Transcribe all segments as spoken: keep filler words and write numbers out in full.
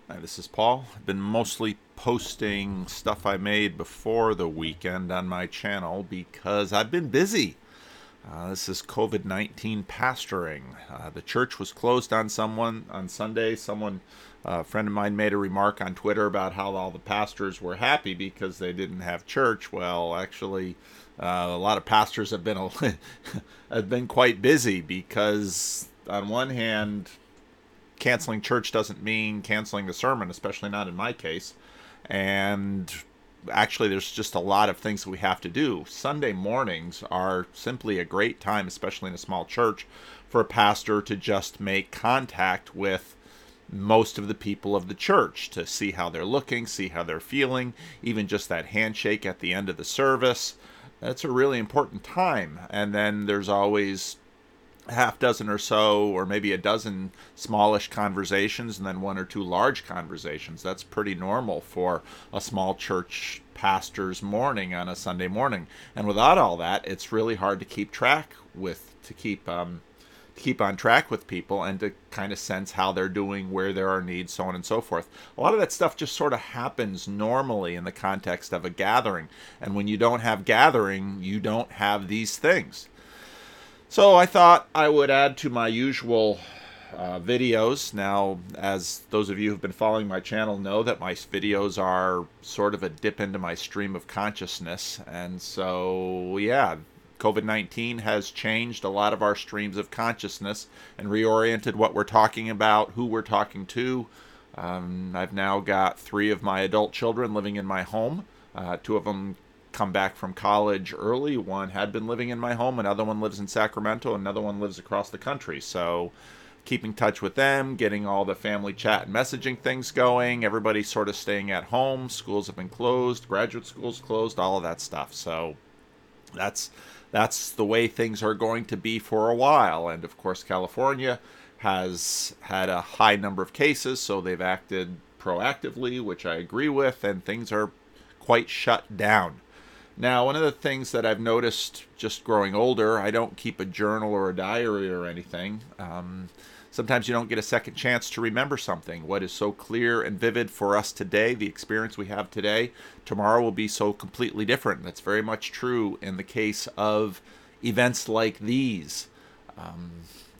Hi, this is Paul. I've been mostly posting stuff I made before the weekend on my channel because I've been busy. Uh, this is COVID nineteen pastoring. Uh, the church was closed on someone on Sunday. Someone, uh, a friend of mine, made a remark on Twitter about how all the pastors were happy because they didn't have church. Well, actually, uh, a lot of pastors have been a, have been quite busy because, on one hand, canceling church doesn't mean canceling the sermon, especially not in my case. And actually, there's just a lot of things that we have to do. Sunday mornings are simply a great time, especially in a small church, for a pastor to just make contact with most of the people of the church to see how they're looking, see how they're feeling, even just that handshake at the end of the service. That's a really important time. And then there's always half dozen or so, or maybe a dozen smallish conversations, and then one or two large conversations. That's pretty normal for a small church pastor's morning on a Sunday morning. And without all that, it's really hard to keep track with, to keep um, to keep on track with people and to kind of sense how they're doing, where there are needs, so on and so forth. A lot of that stuff just sort of happens normally in the context of a gathering. And when you don't have gathering, you don't have these things. So I thought I would add to my usual uh, videos. Now, as those of you who've been following my channel know, that my videos are sort of a dip into my stream of consciousness. And so, yeah, COVID nineteen has changed a lot of our streams of consciousness and reoriented what we're talking about, who we're talking to. Um, I've now got three of my adult children living in my home. Uh, two of them come back from college early. One had been living in my home, another one lives in Sacramento, another one lives across the country. So keeping touch with them, getting all the family chat and messaging things going, everybody's sort of staying at home, schools have been closed, graduate schools closed, all of that stuff. So that's that's the way things are going to be for a while. And of course, California has had a high number of cases, so they've acted proactively, which I agree with, and things are quite shut down. Now, one of the things that I've noticed just growing older, I don't keep a journal or a diary or anything. Um, sometimes you don't get a second chance to remember something. What is so clear and vivid for us today, the experience we have today, tomorrow will be so completely different. That's very much true in the case of events like these. Um,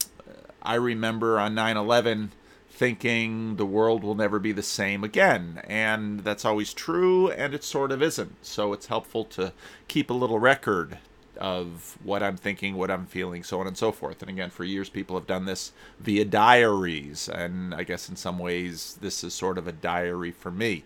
I remember on nine eleven thinking the world will never be the same again. And that's always true, and it sort of isn't. So it's helpful to keep a little record of what I'm thinking, what I'm feeling, so on and so forth. And again, for years, people have done this via diaries. And I guess in some ways, this is sort of a diary for me.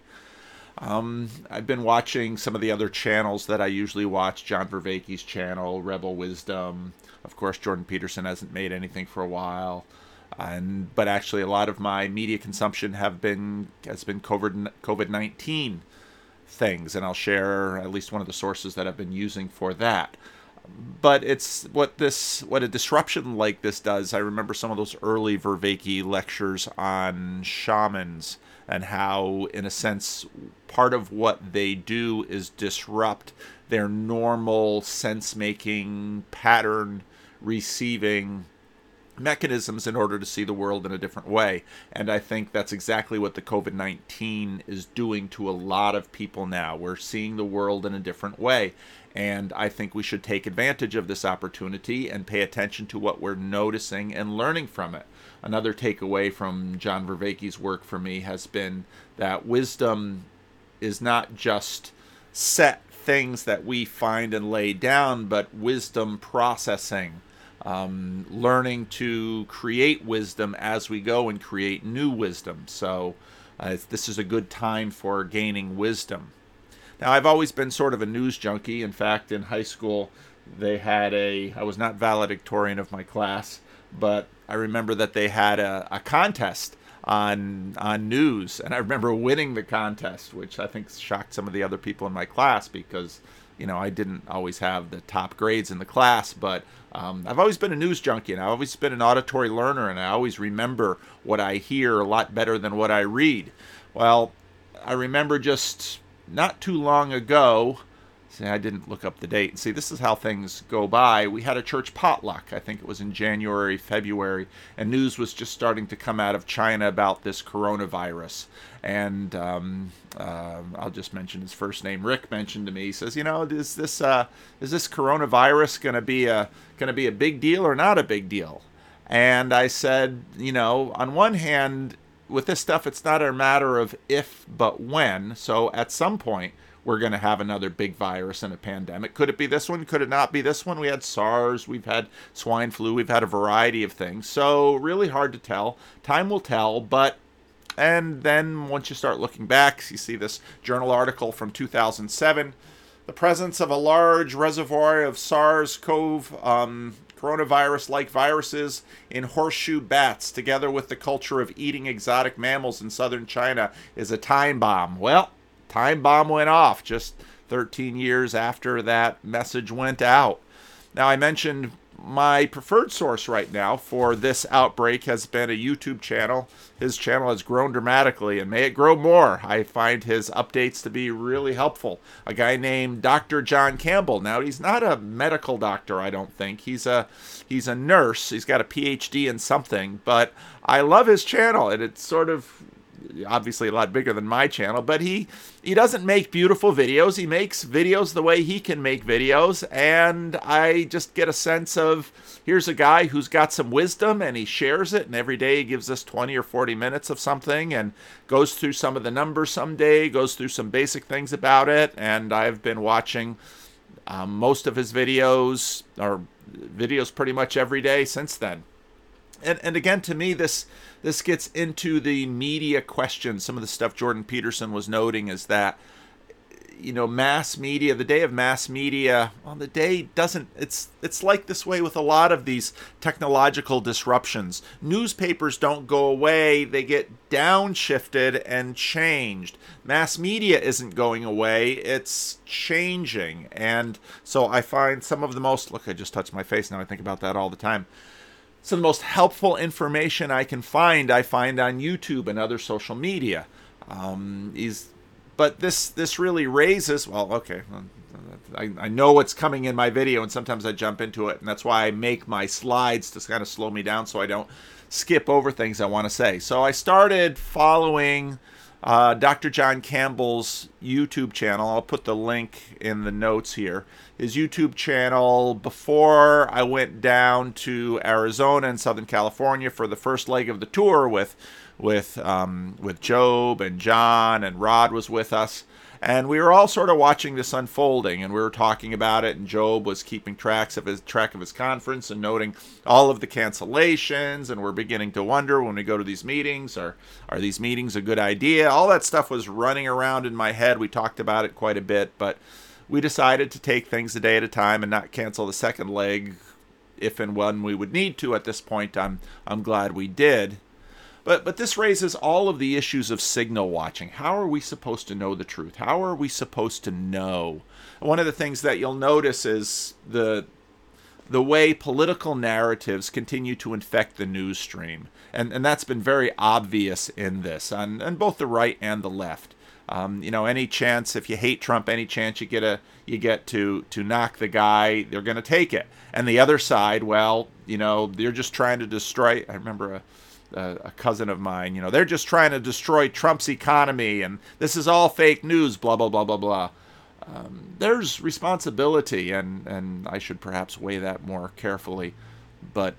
Um, I've been watching some of the other channels that I usually watch, John Vervaeke's channel, Rebel Wisdom. Of course, Jordan Peterson hasn't made anything for a while. And but actually, a lot of my media consumption have been has been COVID nineteen things, and I'll share at least one of the sources that I've been using for that. But it's what this what a disruption like this does. I remember some of those early Vervaeke lectures on shamans and how, in a sense, part of what they do is disrupt their normal sense-making, pattern receiving mechanisms in order to see the world in a different way. And I think that's exactly what the COVID nineteen is doing to a lot of people now. We're seeing the world in a different way. And I think we should take advantage of this opportunity and pay attention to what we're noticing and learning from it. Another takeaway from John Vervaeke's work for me has been that wisdom is not just set things that we find and lay down, but wisdom processing. Um, learning to create wisdom as we go and create new wisdom. So uh, this is a good time for gaining wisdom. Now, I've always been sort of a news junkie. In fact, in high school, they had a, I was not valedictorian of my class, but I remember that they had a, a contest on on news. And I remember winning the contest, which I think shocked some of the other people in my class because, you know, I didn't always have the top grades in the class, but um, I've always been a news junkie, and I've always been an auditory learner, and I always remember what I hear a lot better than what I read. Well, I remember just not too long ago, See, I didn't look up the date. See, this is how things go by. We had a church potluck. I think it was in January, February, and news was just starting to come out of China about this coronavirus. And um, uh, I'll just mention his first name. Rick mentioned to me. He says, "You know, is this uh, is this coronavirus going to be a going to be a big deal or not a big deal?" And I said, you know, on one hand, with this stuff, it's not a matter of if but when. So at some point, we're going to have another big virus and a pandemic. Could it be this one? Could it not be this one? We had SARS, we've had swine flu, we've had a variety of things. So really hard to tell. Time will tell, but, and then once you start looking back, you see this journal article from two thousand seven, the presence of a large reservoir of SARS-CoV um, coronavirus-like viruses in horseshoe bats, together with the culture of eating exotic mammals in southern China, is a time bomb. Well, time bomb went off just thirteen years after that message went out. Now, I mentioned my preferred source right now for this outbreak has been a YouTube channel. His channel has grown dramatically, and may it grow more. I find his updates to be really helpful. A guy named Doctor John Campbell. Now, he's not a medical doctor, I don't think. He's a he's a nurse. He's got a P H D in something, but I love his channel, and it's sort of obviously a lot bigger than my channel, but he he doesn't make beautiful videos. He makes videos the way he can make videos, and I just get a sense of, here's a guy who's got some wisdom, and he shares it, and every day he gives us twenty or forty minutes of something, and goes through some of the numbers someday, goes through some basic things about it, and I've been watching um, most of his videos, or videos pretty much every day since then. And, and again, to me, this this gets into the media question. Some of the stuff Jordan Peterson was noting is that, you know, mass media, the day of mass media, well, the day doesn't, it's it's like this way with a lot of these technological disruptions. Newspapers don't go away, they get downshifted and changed. Mass media isn't going away, it's changing. And so I find some of the most, look, I just touched my face now, I think about that all the time. Some of the most helpful information I can find, I find on YouTube and other social media. Um, is, but this this really raises, well, okay, I, I know what's coming in my video, and sometimes I jump into it, and that's why I make my slides to kind of slow me down so I don't skip over things I want to say. So I started following uh, Doctor John Campbell's YouTube channel. I'll put the link in the notes here. His YouTube channel before I went down to Arizona and Southern California for the first leg of the tour with with um, with Job and John, and Rod was with us. And we were all sort of watching this unfolding, and we were talking about it, and Job was keeping tracks of his track of his conference and noting all of the cancellations, and we're beginning to wonder when we go to these meetings, are, are these meetings a good idea? All that stuff was running around in my head. We talked about it quite a bit, but we decided to take things a day at a time and not cancel the second leg if and when we would need to. At this point, I'm I'm glad we did. But but this raises all of the issues of signal watching. How are we supposed to know the truth? How are we supposed to know? One of the things that you'll notice is the the way political narratives continue to infect the news stream. And and that's been very obvious in this, on, on both the right and the left. Um, you know, any chance, if you hate Trump, any chance you get a you get to to knock the guy, they're going to take it. And the other side, well, you know, they're just trying to destroy. I remember a, a, a cousin of mine, you know, they're just trying to destroy Trump's economy, and this is all fake news, blah, blah, blah, blah, blah. Um, there's responsibility, and, and I should perhaps weigh that more carefully. But,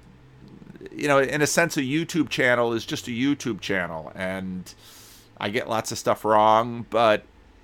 you know, in a sense, a YouTube channel is just a YouTube channel, and I get lots of stuff wrong, but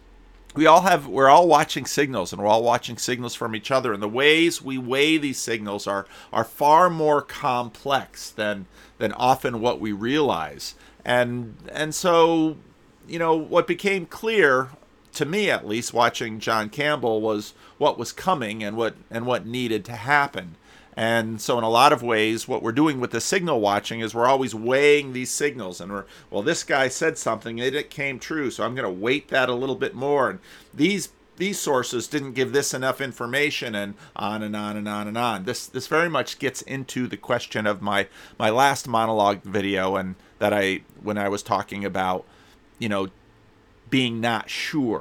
we all have, we're all watching signals, and we're all watching signals from each other, and the ways we weigh these signals are are far more complex than than often what we realize. And and so, you know, what became clear to me, at least, watching John Campbell, was what was coming and what and what needed to happen. And so in a lot of ways, what we're doing with the signal watching is we're always weighing these signals, and we're, well, this guy said something and it came true, so I'm going to weight that a little bit more. And these these sources didn't give this enough information, and on and on and on and on. This this very much gets into the question of my my last monologue video, and that I when I was talking about, you know, being not sure.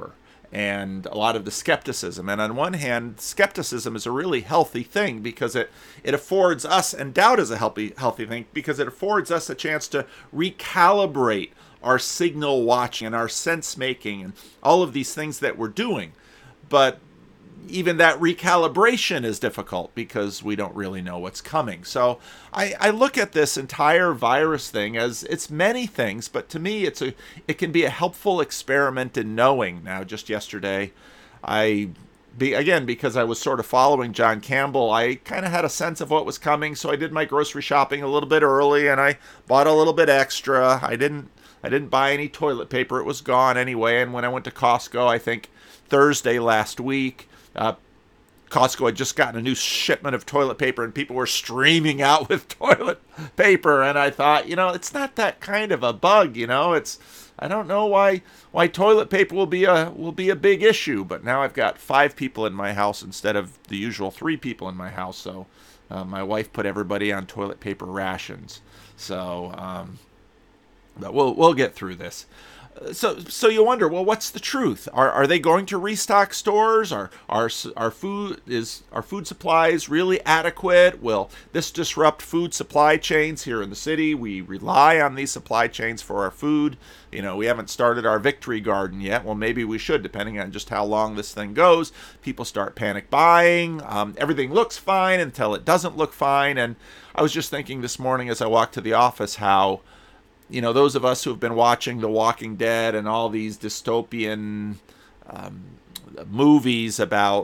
and a lot of the skepticism. And on one hand, skepticism is a really healthy thing because it, it affords us, and doubt is a healthy, healthy thing because it affords us a chance to recalibrate our signal watching and our sense making and all of these things that we're doing. But even that recalibration is difficult because we don't really know what's coming. So I, I look at this entire virus thing as it's many things, but to me it's a it can be a helpful experiment in knowing. Now, just yesterday, I be again because I was sort of following John Campbell, I kind of had a sense of what was coming, so I did my grocery shopping a little bit early and I bought a little bit extra. I didn't I didn't buy any toilet paper. It was gone anyway. And when I went to Costco, I think Thursday last week, Uh, Costco had just gotten a new shipment of toilet paper and people were streaming out with toilet paper. And I thought, you know, it's not that kind of a bug, you know, it's, I don't know why, why toilet paper will be a, will be a big issue. But now I've got five people in my house instead of the usual three people in my house. So uh, my wife put everybody on toilet paper rations. So, um, but we'll, we'll get through this. So, so you wonder, well, what's the truth? Are are they going to restock stores? Are are our food is our food supplies really adequate? Will this disrupt food supply chains here in the city? We rely on these supply chains for our food. You know, we haven't started our victory garden yet. Well, maybe we should, depending on just how long this thing goes. People start panic buying. Um, everything looks fine until it doesn't look fine. And I was just thinking this morning as I walked to the office how, you know, those of us who have been watching The Walking Dead and all these dystopian um, movies about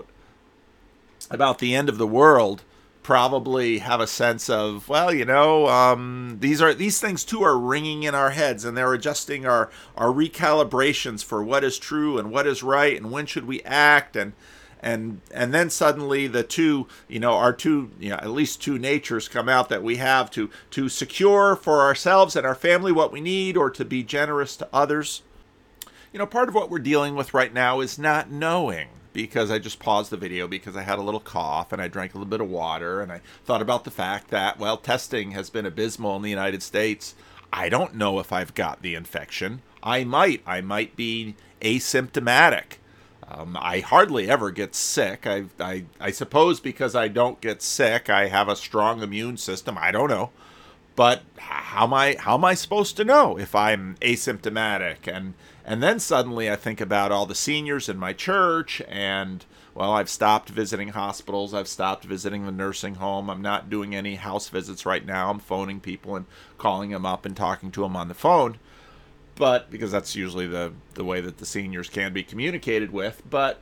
about the end of the world probably have a sense of, well, you know, um, these are these things too are ringing in our heads, and they're adjusting our our recalibrations for what is true and what is right and when should we act. And And and then suddenly the two, you know, our two, you know, at least two natures come out that we have to to secure for ourselves and our family what we need, or to be generous to others. You know, part of what we're dealing with right now is not knowing, because I just paused the video because I had a little cough and I drank a little bit of water and I thought about the fact that, well, testing has been abysmal in the United States. I don't know if I've got the infection. I might. I might be asymptomatic. Um, I hardly ever get sick. I, I I suppose because I don't get sick, I have a strong immune system. I don't know, but how am I how am I supposed to know if I'm asymptomatic? And and then suddenly I think about all the seniors in my church, and well, I've stopped visiting hospitals. I've stopped visiting the nursing home. I'm not doing any house visits right now. I'm phoning people and calling them up and talking to them on the phone. But because that's usually the, the way that the seniors can be communicated with. But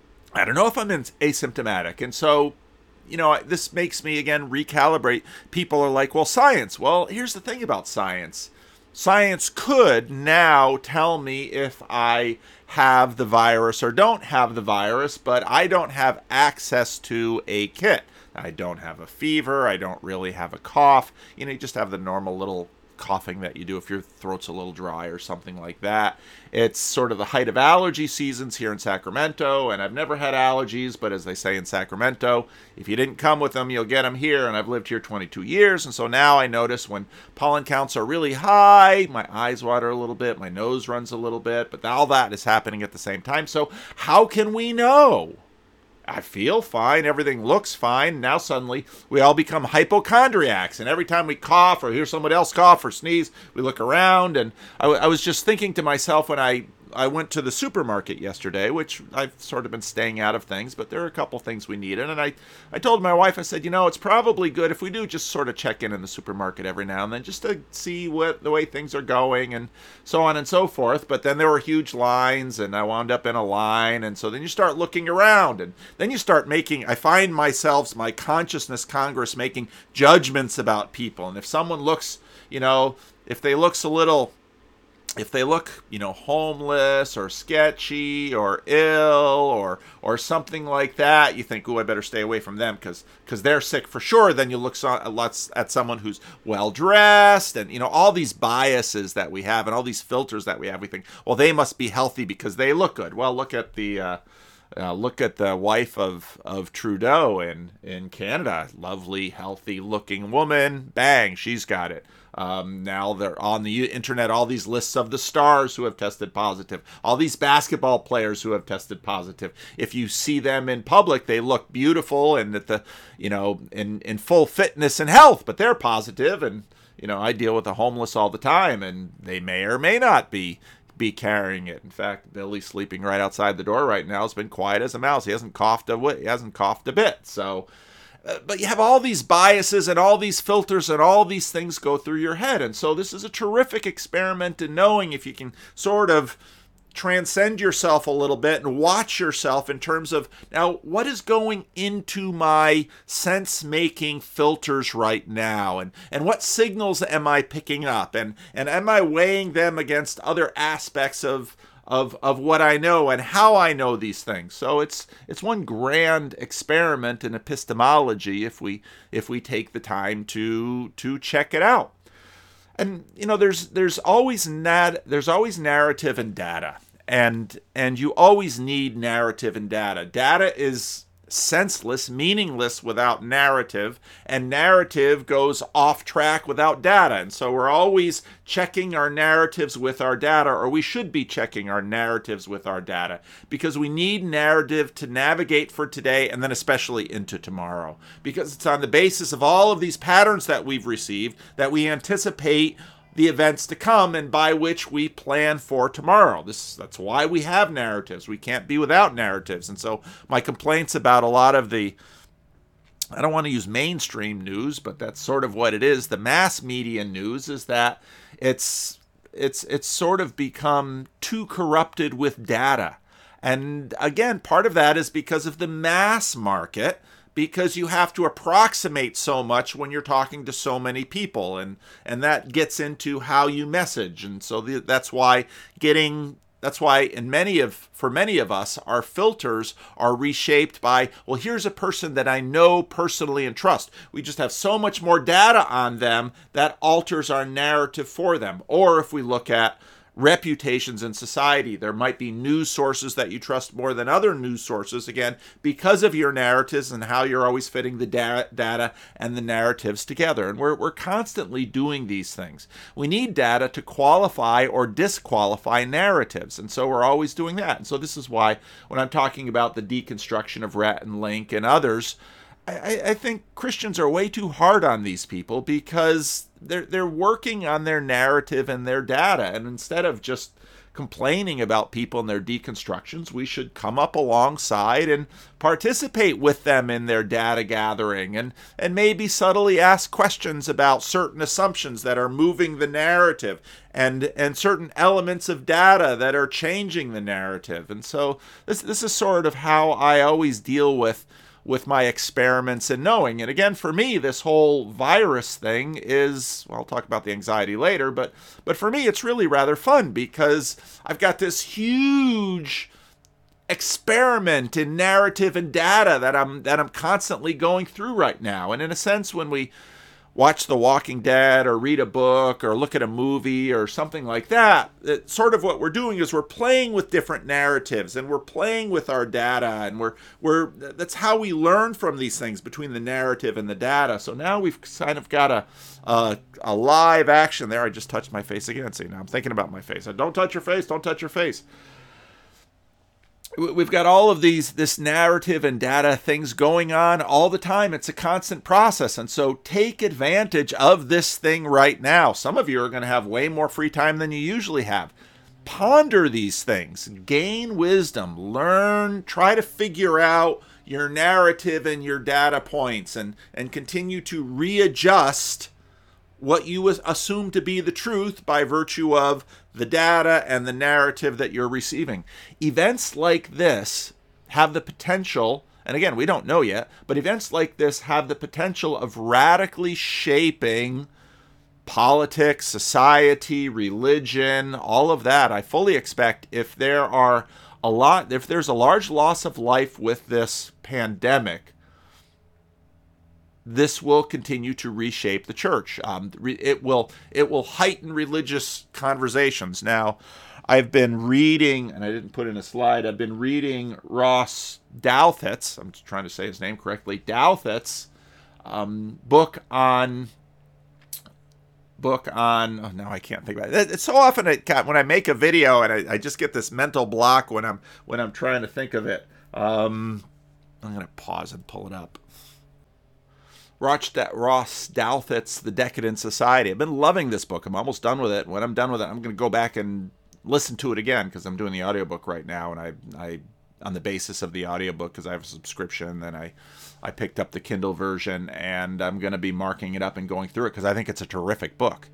I don't know if I'm asymptomatic. And so, you know, this makes me, again, recalibrate. People are like, well, science. Well, here's the thing about science. Science could now tell me if I have the virus or don't have the virus, but I don't have access to a kit. I don't have a fever. I don't really have a cough. You know, you just have the normal little coughing that you do if your throat's a little dry or something like that. It's sort of the height of allergy seasons here in Sacramento, and I've never had allergies, but as they say in Sacramento, if you didn't come with them, you'll get them here, and I've lived here twenty-two years, and so now I notice when pollen counts are really high, my eyes water a little bit, my nose runs a little bit, but all that is happening at the same time. So how can we know? I feel fine. Everything looks fine. Now suddenly we all become hypochondriacs. And every time we cough or hear somebody else cough or sneeze, we look around. And I, I was just thinking to myself when I, I went to the supermarket yesterday, which I've sort of been staying out of things, but there are a couple things we needed. And I, I told my wife, I said, you know, it's probably good if we do just sort of check in in the supermarket every now and then just to see what the way things are going and so on and so forth. But then there were huge lines and I wound up in a line. And so then you start looking around and then you start making, I find myself, my consciousness Congress making judgments about people. And if someone looks, you know, if they looks a little... If they look, you know, homeless or sketchy or ill or or something like that, you think, oh, I better stay away from them because because they're sick for sure. Then you look so, lots at someone who's well-dressed and, you know, all these biases that we have and all these filters that we have. We think, well, they must be healthy because they look good. Well, look at the... Uh, Uh, look at the wife of, of Trudeau in, in Canada. Lovely, healthy looking woman. Bang, she's got it. Um, now they're on the internet, all these lists of the stars who have tested positive, all these basketball players who have tested positive. If you see them in public, they look beautiful and at the, you know, in, in full fitness and health, but they're positive. And, you know, I deal with the homeless all the time, and they may or may not be be carrying it. In fact, Billy's sleeping right outside the door right now. It's been quiet as a mouse. He hasn't coughed a he hasn't coughed a bit. So, uh, but you have all these biases and all these filters and all these things go through your head. And so this is a terrific experiment in knowing if you can sort of transcend yourself a little bit and watch yourself in terms of, now, what is going into my sense-making filters right now? And, and what signals am I picking up? And, and am I weighing them against other aspects of, of, of what I know and how I know these things? So it's it's one grand experiment in epistemology if we if we take the time to to check it out. And you know, there's there's always nat there's always narrative and data, and and you always need narrative and data. Data is senseless, meaningless without narrative, and narrative goes off track without data. And so we're always checking our narratives with our data, or we should be checking our narratives with our data, because we need narrative to navigate for today and then especially into tomorrow, because it's on the basis of all of these patterns that we've received that we anticipate the events to come, and by which we plan for tomorrow. This that's why we have narratives. We can't be without narratives. And so my complaints about a lot of the, I don't want to use mainstream news, but that's sort of what it is, the mass media news, is that it's it's it's sort of become too corrupted with data. And again, part of that is because of the mass market, because you have to approximate so much when you're talking to so many people, and and that gets into how you message. And so the, that's why getting that's why in many of for many of us, our filters are reshaped by, well, here's a person that I know personally and trust. We just have so much more data on them that alters our narrative for them. Or if we look at reputations in society, there might be news sources that you trust more than other news sources, again, because of your narratives and how you're always fitting the da- data and the narratives together. And we're, we're constantly doing these things. We need data to qualify or disqualify narratives, and so we're always doing that. And so this is why when I'm talking about the deconstruction of Rhett and Link and others, I, I think Christians are way too hard on these people, because they're they're working on their narrative and their data, and instead of just complaining about people and their deconstructions, we should come up alongside and participate with them in their data gathering, and and maybe subtly ask questions about certain assumptions that are moving the narrative, and and certain elements of data that are changing the narrative. And so this this is sort of how I always deal with with my experiments and knowing. And again, for me, this whole virus thing is, well, I'll talk about the anxiety later, but but for me, it's really rather fun, because I've got this huge experiment in narrative and data that I'm that I'm constantly going through right now. And in a sense, when we watch The Walking Dead or read a book or look at a movie or something like that, it, sort of what we're doing is we're playing with different narratives, and we're playing with our data, and we're we're that's how we learn from these things, between the narrative and the data. So now we've kind of got a a, a live action there. I just touched my face again. See, now I'm thinking about my face. I don't touch your face. Don't touch your face. We've got all of these, this narrative and data things going on all the time. It's a constant process. And so take advantage of this thing right now. Some of you are going to have way more free time than you usually have. Ponder these things, gain wisdom, learn, try to figure out your narrative and your data points, and, and continue to readjust what you assume to be the truth by virtue of the data and the narrative that you're receiving. Events like this have the potential, and again, we don't know yet, but events like this have the potential of radically shaping politics, society, religion, all of that. I fully expect if there are a lot, if there's a large loss of life with this pandemic, this will continue to reshape the church. Um, it will it will heighten religious conversations. Now, I've been reading, and I didn't put in a slide, I've been reading Ross Douthat's, I'm trying to say his name correctly, Douthat's um, book on book on, oh, no, I can't think about it. It's so often it, when I make a video and I, I just get this mental block when I'm when I'm trying to think of it. Um, I'm going to pause and pull it up. Ross Douthat's The Decadent Society. I've been loving this book. I'm almost done with it. When I'm done with it, I'm going to go back and listen to it again because I'm doing the audiobook right now, and I, I on the basis of the audiobook, because I have a subscription, then I, I picked up the Kindle version, and I'm going to be marking it up and going through it because I think it's a terrific book.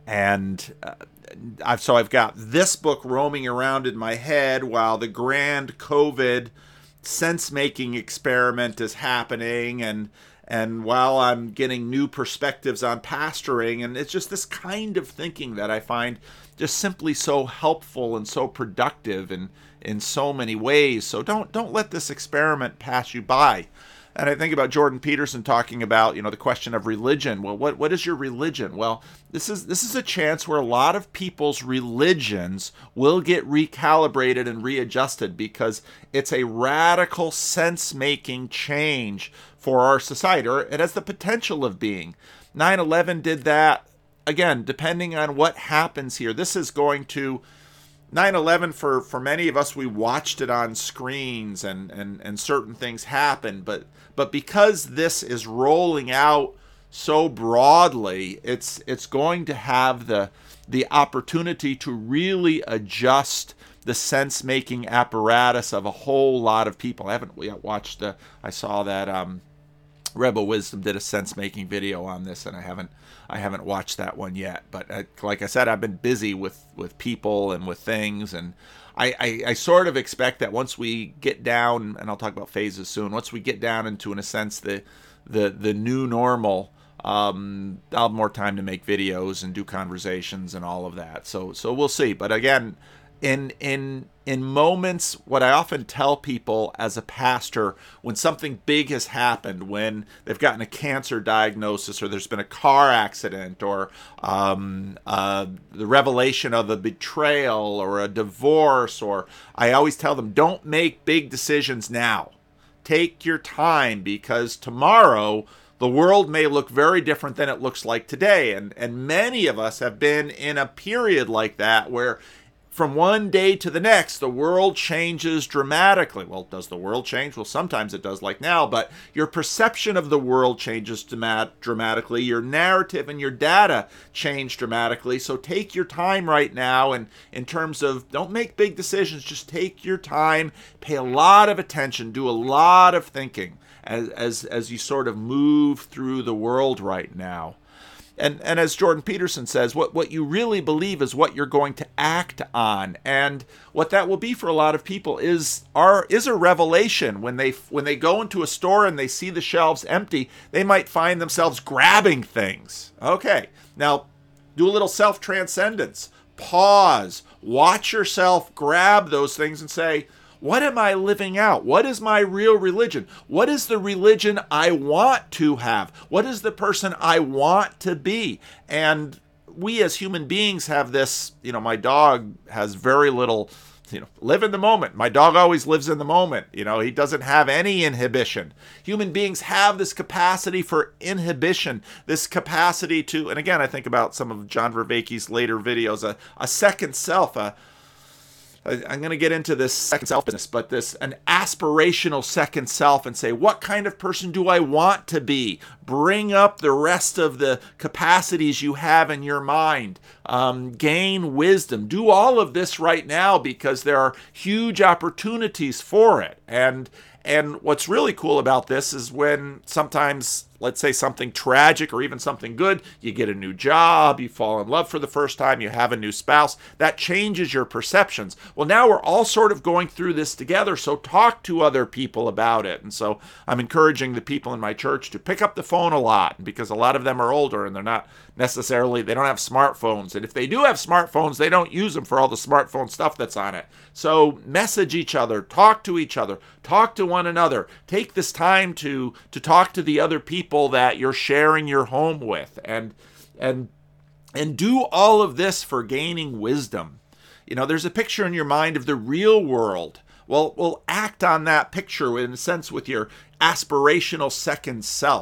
And uh, I've so I've got this book roaming around in my head while the grand COVID sense-making experiment is happening, and and while I'm getting new perspectives on pastoring. And it's just this kind of thinking that I find just simply so helpful and so productive in, in so many ways. So don't don't let this experiment pass you by. And I think about Jordan Peterson talking about, you know, the question of religion. Well, what what is your religion? Well, this is this is a chance where a lot of people's religions will get recalibrated and readjusted because it's a radical sense-making change for our society, or it has the potential of being. nine eleven did that. Again, depending on what happens here, this is going to nine eleven, for, for many of us, we watched it on screens and, and, and certain things happened. But but because this is rolling out so broadly, it's it's going to have the the opportunity to really adjust the sense-making apparatus of a whole lot of people. I haven't yet watched the, I saw that um, Rebel Wisdom did a sense-making video on this, and I haven't I haven't watched that one yet. But I, like I said, I've been busy with, with people and with things, and I, I, I sort of expect that once we get down, and I'll talk about phases soon, once we get down into, in a sense, the the, the new normal, um, I'll have more time to make videos and do conversations and all of that. So so we'll see. But again, in in in moments, what I often tell people as a pastor, when something big has happened, when they've gotten a cancer diagnosis, or there's been a car accident, or um, uh, the revelation of a betrayal, or a divorce, or I always tell them, don't make big decisions now. Take your time, because tomorrow the world may look very different than it looks like today. And and many of us have been in a period like that where from one day to the next, the world changes dramatically. Well, does the world change? Well, sometimes it does, like now, but your perception of the world changes dramatically. Your narrative and your data change dramatically. So take your time right now, and in terms of, don't make big decisions, just take your time, pay a lot of attention, do a lot of thinking as as, as you sort of move through the world right now. And and as Jordan Peterson says, what, what you really believe is what you're going to act on. And what that will be for a lot of people is are is a revelation. When they when they go into a store and they see the shelves empty, they might find themselves grabbing things. Okay, now do a little self-transcendence. Pause. Watch yourself grab those things and say, what am I living out? What is my real religion? What is the religion I want to have? What is the person I want to be? And we as human beings have this, you know, my dog has very little, you know, live in the moment. My dog always lives in the moment. You know, he doesn't have any inhibition. Human beings have this capacity for inhibition, this capacity to, and again, I think about some of John Vervaeke's later videos, a, a second self, a I'm going to get into this second self business, but this an aspirational second self, and say, what kind of person do I want to be? Bring up the rest of the capacities you have in your mind. Um, gain wisdom. Do all of this right now, because there are huge opportunities for it. And and what's really cool about this is when sometimes, let's say something tragic or even something good, you get a new job, you fall in love for the first time, you have a new spouse, that changes your perceptions. Well, now we're all sort of going through this together, so talk to other people about it. And so I'm encouraging the people in my church to pick up the phone a lot, because a lot of them are older and they're not necessarily, they don't have smartphones. And if they do have smartphones, they don't use them for all the smartphone stuff that's on it. So message each other, talk to each other, talk to one another. Take this time to to talk to the other people that you're sharing your home with, and and and do all of this for gaining wisdom. You know, there's a picture in your mind of the real world. Well, well, act on that picture in a sense with your aspirational second self.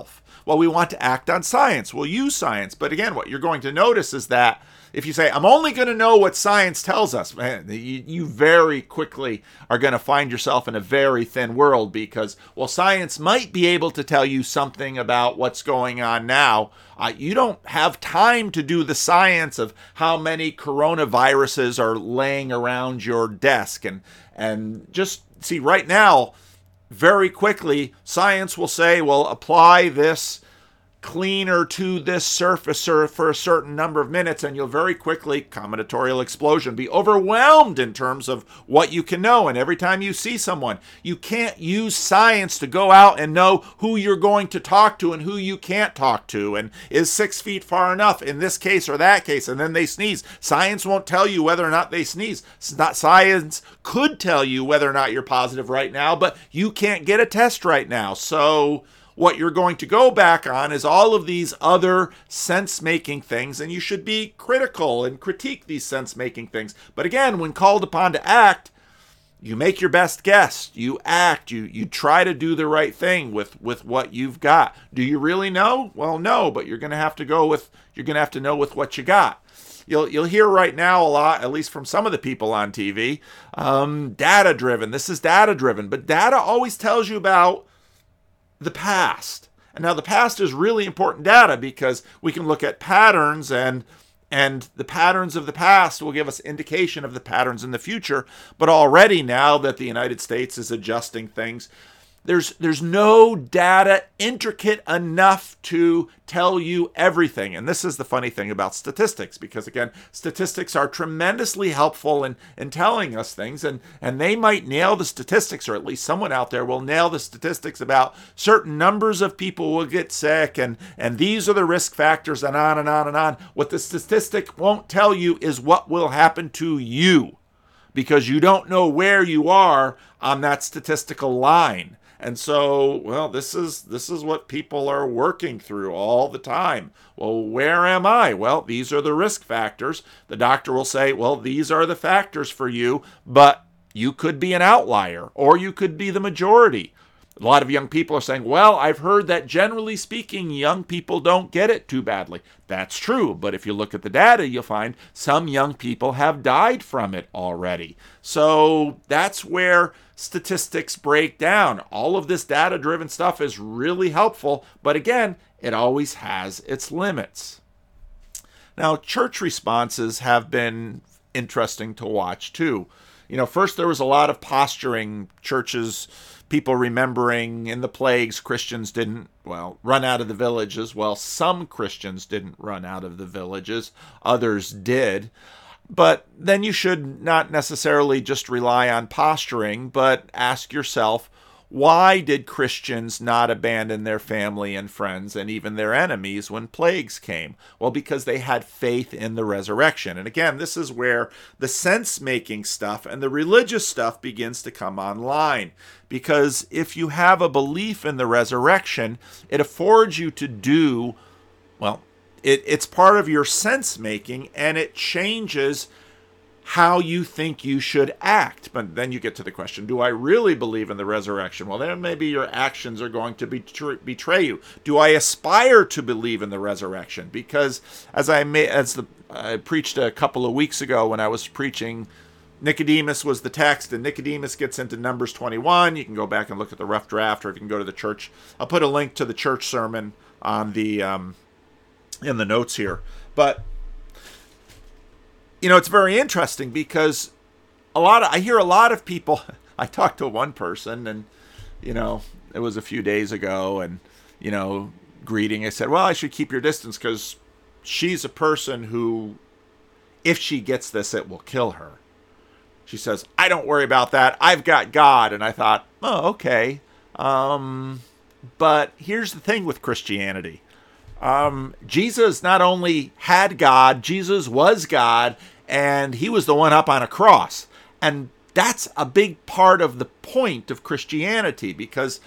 well, we want to act on science. We'll use science. But again, what you're going to notice is that if you say, I'm only going to know what science tells us, man, you, you very quickly are going to find yourself in a very thin world because, well, science might be able to tell you something about what's going on now. Uh, you don't have time to do the science of how many coronaviruses are laying around your desk. And, and just see, right now, very quickly, science will say, well, apply this cleaner to this surface for a certain number of minutes, and you'll very quickly, combinatorial explosion, be overwhelmed in terms of what you can know. And every time you see someone, you can't use science to go out and know who you're going to talk to and who you can't talk to, and is six feet far enough in this case or that case, and then they sneeze. Science won't tell you whether or not they sneeze. It's not, science could tell you whether or not you're positive right now, but you can't get a test right now. So what you're going to go back on is all of these other sense-making things, and you should be critical and critique these sense-making things. But again, when called upon to act, you make your best guess. You act. You you try to do the right thing with, with what you've got. Do you really know? Well, no, but you're going to have to go with, you're going to have to know with what you got. You'll you'll hear right now a lot, at least from some of the people on T V, um, data-driven. This is data-driven, but data always tells you about the past. And now the past is really important data because we can look at patterns, and and the patterns of the past will give us indication of the patterns in the future. But already now that the United States is adjusting things, There's there's no data intricate enough to tell you everything. And this is the funny thing about statistics, because again, statistics are tremendously helpful in, in telling us things, and, and they might nail the statistics, or at least someone out there will nail the statistics about certain numbers of people will get sick, and, and these are the risk factors, and on and on and on. What the statistic won't tell you is what will happen to you, because you don't know where you are on that statistical line. And so, well, this is this is what people are working through all the time. Well, where am I? Well, these are the risk factors. The doctor will say, well, these are the factors for you, but you could be an outlier, or you could be the majority. A lot of young people are saying, well, I've heard that generally speaking, young people don't get it too badly. That's true, but if you look at the data, you'll find some young people have died from it already. So that's where statistics break down. All of this data-driven stuff is really helpful, but again, it always has its limits. Now, church responses have been interesting to watch too. You know, first there was a lot of posturing, churches, people remembering in the plagues, Christians didn't, well, run out of the villages. Well, some Christians didn't run out of the villages, others did. But then you should not necessarily just rely on posturing, but ask yourself, why did Christians not abandon their family and friends and even their enemies when plagues came? Well, because they had faith in the resurrection. And again, this is where the sense-making stuff and the religious stuff begins to come online. Because if you have a belief in the resurrection, it affords you to do, well, it, it's part of your sense-making, and it changes how you think you should act. But then you get to the question, do I really believe in the resurrection? Well, then maybe your actions are going to betray, betray you. Do I aspire to believe in the resurrection? Because as I may, as the, I preached a couple of weeks ago when I was preaching, Nicodemus was the text, and Nicodemus gets into Numbers twenty-one. You can go back and look at the rough draft, or if you can go to the church. I'll put a link to the church sermon on the um, in the notes here. But you know, it's very interesting because a lot of, I hear a lot of people, I talked to one person, and, you know, it was a few days ago, and, you know, greeting, I said, well, I should keep your distance because she's a person who, if she gets this, it will kill her. She says, I don't worry about that. I've got God. And I thought, oh, okay. Um, but here's the thing with Christianity. Um, Jesus not only had God, Jesus was God, and he was the one up on a cross. And that's a big part of the point of Christianity, because,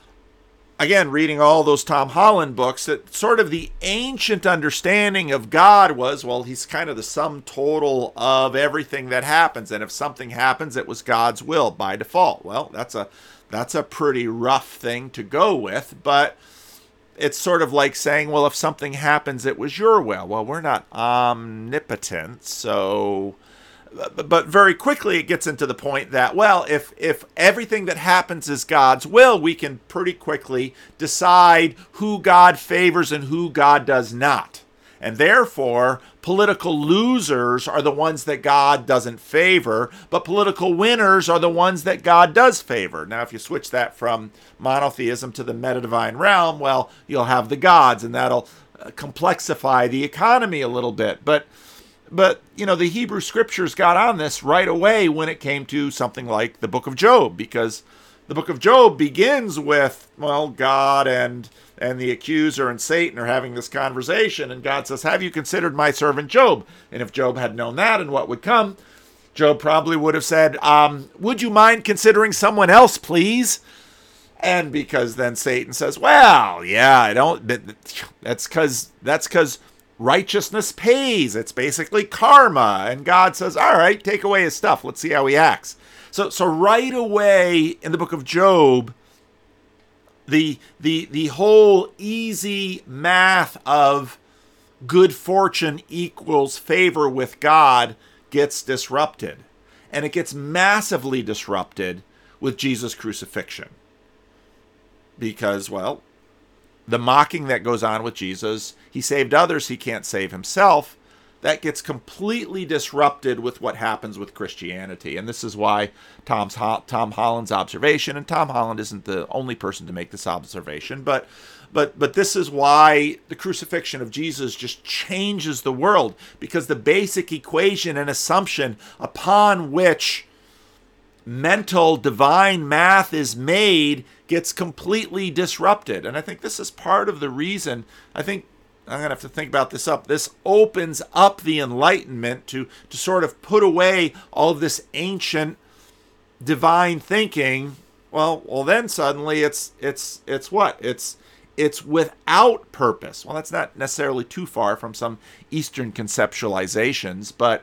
again, reading all those Tom Holland books, that sort of the ancient understanding of God was, well, he's kind of the sum total of everything that happens. And if something happens, it was God's will by default. Well, that's a, that's a pretty rough thing to go with, but it's sort of like saying, well, if something happens, it was your will. Well, we're not omnipotent, so... But very quickly it gets into the point that, well, if if everything that happens is God's will, we can pretty quickly decide who God favors and who God does not. And therefore, political losers are the ones that God doesn't favor, but political winners are the ones that God does favor. Now, if you switch that from monotheism to the meta-divine realm, well, you'll have the gods, and that'll complexify the economy a little bit. But But, you know, the Hebrew scriptures got on this right away when it came to something like the book of Job, because the book of Job begins with, well, God and and the accuser and Satan are having this conversation, and God says, have you considered my servant Job? And if Job had known that and what would come, Job probably would have said, um, would you mind considering someone else, please? And because then Satan says, well, yeah, I don't, that's because, that's because, righteousness pays. It's basically karma. And God says, all right, take away his stuff. Let's see how he acts. So so right away in the book of Job, the the the whole easy math of good fortune equals favor with God gets disrupted. And it gets massively disrupted with Jesus' crucifixion. Because, well, the mocking that goes on with Jesus, he saved others, he can't save himself, that gets completely disrupted with what happens with Christianity. And this is why Tom's Tom Holland's observation, and Tom Holland isn't the only person to make this observation, but but but this is why the crucifixion of Jesus just changes the world, because the basic equation and assumption upon which mental divine math is made gets completely disrupted. And I think this is part of the reason, I think, I'm going to have to think about this up, this opens up the Enlightenment to, to sort of put away all of this ancient divine thinking. Well, well then suddenly it's, it's, it's what? It's, it's without purpose. Well, that's not necessarily too far from some Eastern conceptualizations, but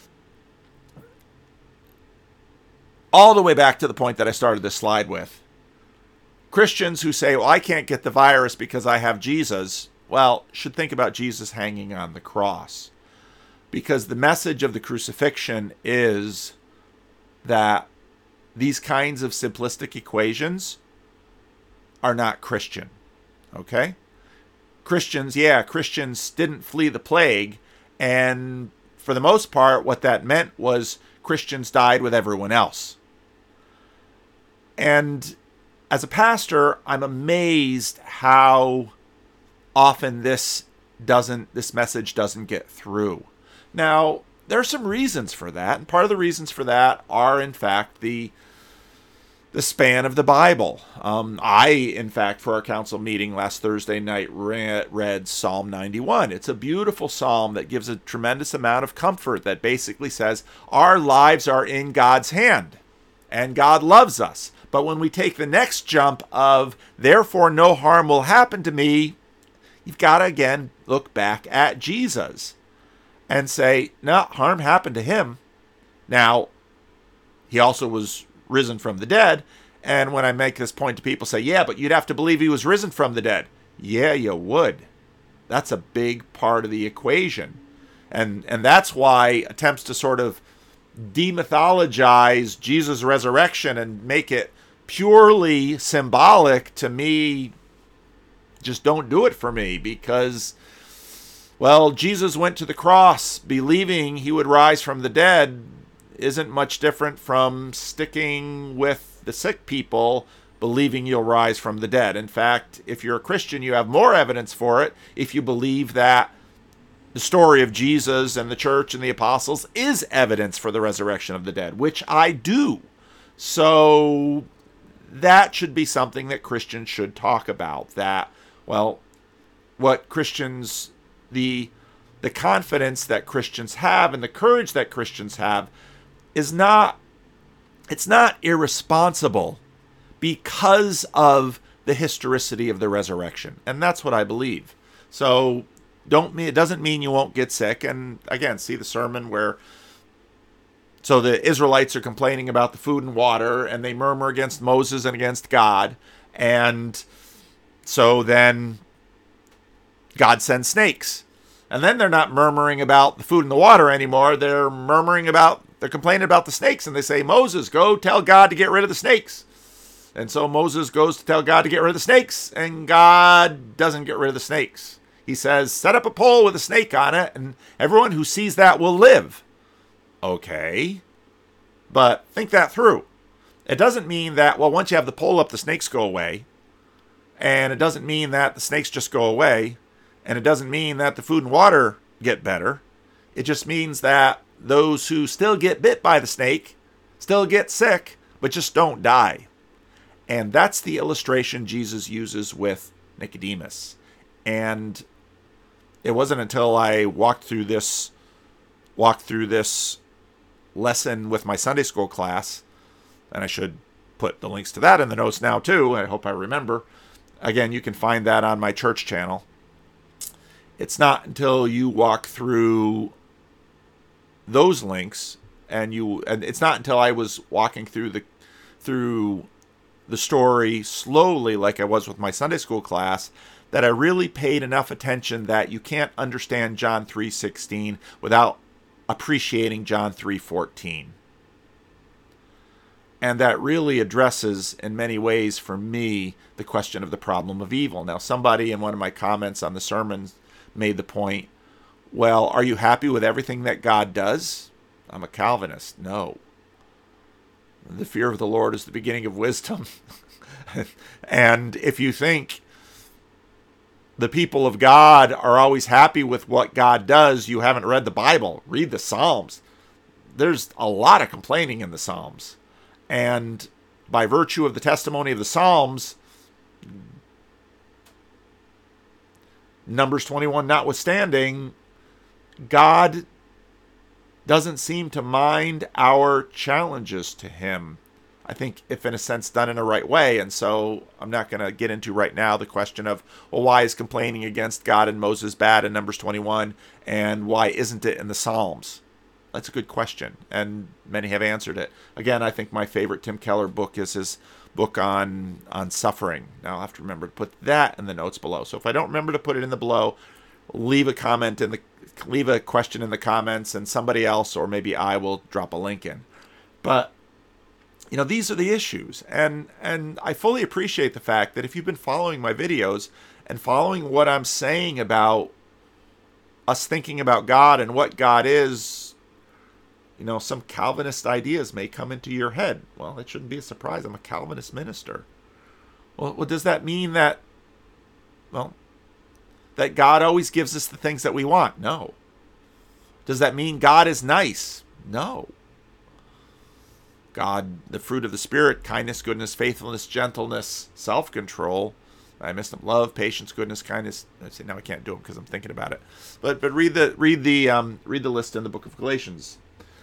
all the way back to the point that I started this slide with. Christians who say, well, I can't get the virus because I have Jesus, well, should think about Jesus hanging on the cross. Because the message of the crucifixion is that these kinds of simplistic equations are not Christian. Okay? Christians, yeah, Christians didn't flee the plague, and for the most part, what that meant was Christians died with everyone else. And as a pastor, I'm amazed how often this doesn't, this message doesn't get through. Now, there are some reasons for that, and part of the reasons for that are, in fact, the the span of the Bible. Um, I, in fact, for our council meeting last Thursday night, read, read Psalm ninety-one. It's a beautiful psalm that gives a tremendous amount of comfort that basically says our lives are in God's hand, and God loves us. But when we take the next jump of, therefore no harm will happen to me, you've got to, again, look back at Jesus and say, no, harm happened to him. Now, he also was risen from the dead. And when I make this point to people, say, yeah, but you'd have to believe he was risen from the dead. Yeah, you would. That's a big part of the equation. And, and that's why attempts to sort of demythologize Jesus' resurrection and make it purely symbolic, to me, just don't do it for me, because, well, Jesus went to the cross believing he would rise from the dead isn't much different from sticking with the sick people believing you'll rise from the dead. In fact, if you're a Christian, you have more evidence for it if you believe that the story of Jesus and the church and the apostles is evidence for the resurrection of the dead, which I do. So that should be something that Christians should talk about. That, well, what Christians, the the confidence that Christians have and the courage that Christians have is not, it's not irresponsible because of the historicity of the resurrection. And that's what I believe. So don't it doesn't mean you won't get sick. And again, see the sermon where, so the Israelites are complaining about the food and water, and they murmur against Moses and against God. And so then God sends snakes. And then they're not murmuring about the food and the water anymore. They're murmuring about, they're complaining about the snakes. And they say, Moses, go tell God to get rid of the snakes. And so Moses goes to tell God to get rid of the snakes. And God doesn't get rid of the snakes. He says, set up a pole with a snake on it. And everyone who sees that will live. Okay. But think that through. It doesn't mean that, well, once you have the pole up, the snakes go away. And it doesn't mean that the snakes just go away. And it doesn't mean that the food and water get better. It just means that those who still get bit by the snake still get sick, but just don't die. And that's the illustration Jesus uses with Nicodemus. And it wasn't until I walked through this walked through this lesson with my Sunday school class, and I should put the links to that in the notes now too. I hope I remember. Again, you can find that on my church channel. It's not until you walk through those links and you and it's not until I was walking through the through the story slowly like I was with my Sunday school class that I really paid enough attention that you can't understand John three sixteen without appreciating John three fourteen. And that really addresses, in many ways, for me, the question of the problem of evil. Now, somebody in one of my comments on the sermon made the point, well, are you happy with everything that God does? I'm a Calvinist. No. The fear of the Lord is the beginning of wisdom. And if you think the people of God are always happy with what God does, you haven't read the Bible. Read the Psalms. There's a lot of complaining in the Psalms. And by virtue of the testimony of the Psalms, Numbers twenty-one notwithstanding, God doesn't seem to mind our challenges to him. I think if in a sense done in a right way. And so I'm not going to get into right now the question of, well, why is complaining against God and Moses bad in Numbers twenty-one? And why isn't it in the Psalms? That's a good question. And many have answered it. Again, I think my favorite Tim Keller book is his book on on suffering. Now I'll have to remember to put that in the notes below. So if I don't remember to put it in the below, leave a comment in the leave a question in the comments and somebody else or maybe I will drop a link in. But you know, these are the issues. And and I fully appreciate the fact that if you've been following my videos and following what I'm saying about us thinking about God and what God is, you know, some Calvinist ideas may come into your head. Well, it shouldn't be a surprise. I'm a Calvinist minister. Well, well, does that mean that, well, that God always gives us the things that we want? No. Does that mean God is nice? No. God, the fruit of the Spirit, kindness, goodness, faithfulness, gentleness, self-control. I missed them. Love, patience, goodness, kindness. I say now I can't do them because I'm thinking about it. But but read the read the um, read the list in the book of Galatians.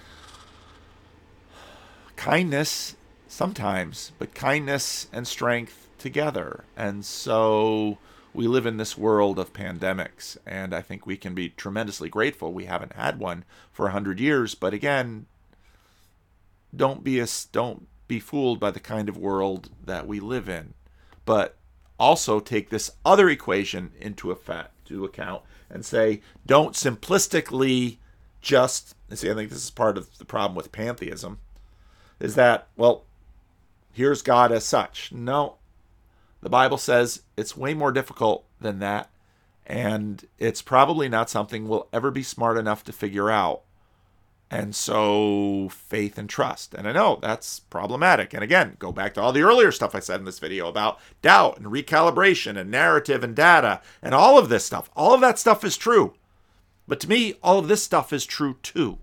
Kindness sometimes, but kindness and strength together. And so we live in this world of pandemics, and I think we can be tremendously grateful we haven't had one for a hundred years. But again, don't be a, don't be fooled by the kind of world that we live in. But also take this other equation into effect, to account and say, don't simplistically just, and see, I think this is part of the problem with pantheism, is that, well, here's God as such. No, the Bible says it's way more difficult than that, and it's probably not something we'll ever be smart enough to figure out. And so faith and trust. And I know that's problematic. And again, go back to all the earlier stuff I said in this video about doubt and recalibration and narrative and data and all of this stuff. All of that stuff is true. But to me, all of this stuff is true too.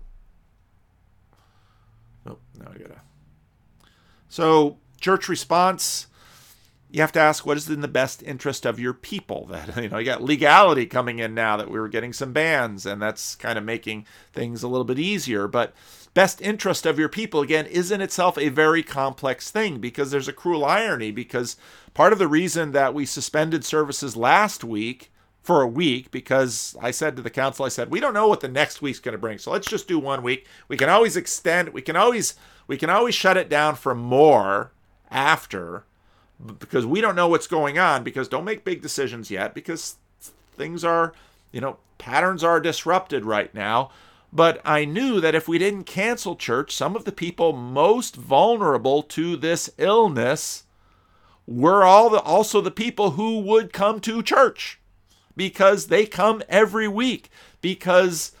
Oh, now I gotta. So, church response, you have to ask, what is in the best interest of your people? That, you know, you got legality coming in now that we were getting some bans, and that's kind of making things a little bit easier. But best interest of your people, again, is in itself a very complex thing, because there's a cruel irony, because part of the reason that we suspended services last week for a week, because I said to the council, I said, we don't know what the next week's going to bring, so let's just do one week. We can always extend, we can always, we can always shut it down for more after, because we don't know what's going on, because don't make big decisions yet, because things are, you know, patterns are disrupted right now. But I knew that if we didn't cancel church, some of the people most vulnerable to this illness were all the, also the people who would come to church, because they come every week. Because,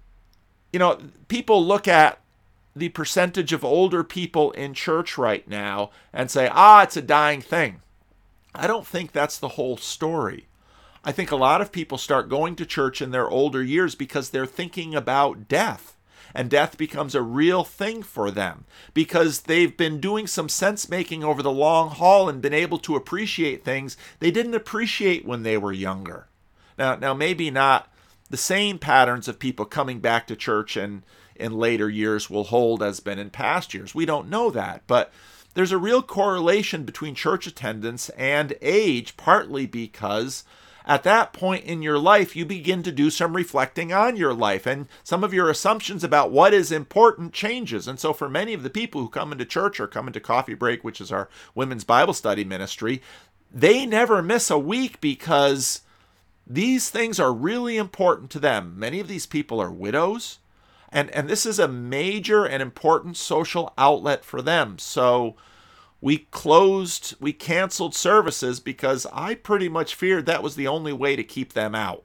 you know, people look at the percentage of older people in church right now and say, ah, it's a dying thing. I don't think that's the whole story. I think a lot of people start going to church in their older years because they're thinking about death. And death becomes a real thing for them because they've been doing some sense making over the long haul and been able to appreciate things they didn't appreciate when they were younger. Now, now maybe not the same patterns of people coming back to church in, in later years will hold as been in past years. We don't know that, but there's a real correlation between church attendance and age, partly because at that point in your life, you begin to do some reflecting on your life, and some of your assumptions about what is important changes. And so for many of the people who come into church or come into Coffee Break, which is our women's Bible study ministry, they never miss a week because these things are really important to them. Many of these people are widows, and, and this is a major and important social outlet for them. So we closed, we canceled services because I pretty much feared that was the only way to keep them out.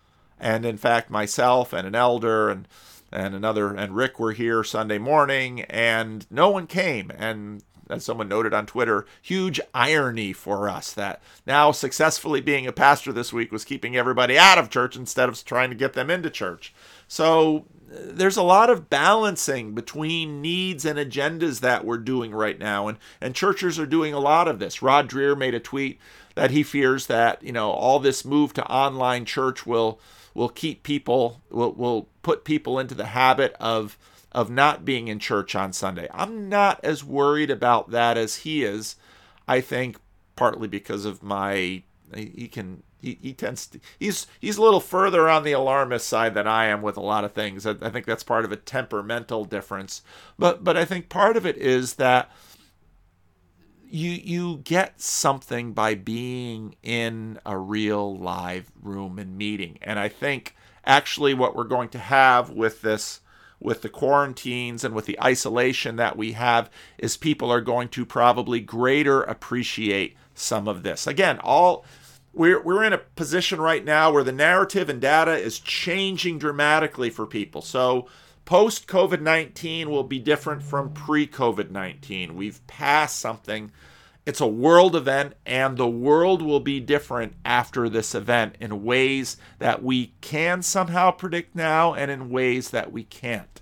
And in fact, myself and an elder and and another and Rick were here Sunday morning, and no one came. And as someone noted on Twitter, huge irony for us that now successfully being a pastor this week was keeping everybody out of church instead of trying to get them into church. So there's a lot of balancing between needs and agendas that we're doing right now. And, and churches are doing a lot of this. Rod Dreher made a tweet that he fears that, you know, all this move to online church will will keep people, will, will put people into the habit of of not being in church on Sunday. I'm not as worried about that as he is. I think partly because of my, he can, he, he tends to, he's, he's a little further on the alarmist side than I am with a lot of things. I, I think that's part of a temperamental difference. But, but I think part of it is that you, you get something by being in a real live room and meeting. And I think actually what we're going to have with this, with the quarantines and with the isolation that we have, is people are going to probably greater appreciate some of this. Again, all we're we're in a position right now where the narrative and data is changing dramatically for people. So post-COVID nineteen will be different from pre-COVID nineteen. We've passed something. It's a world event, and the world will be different after this event in ways that we can somehow predict now and in ways that we can't.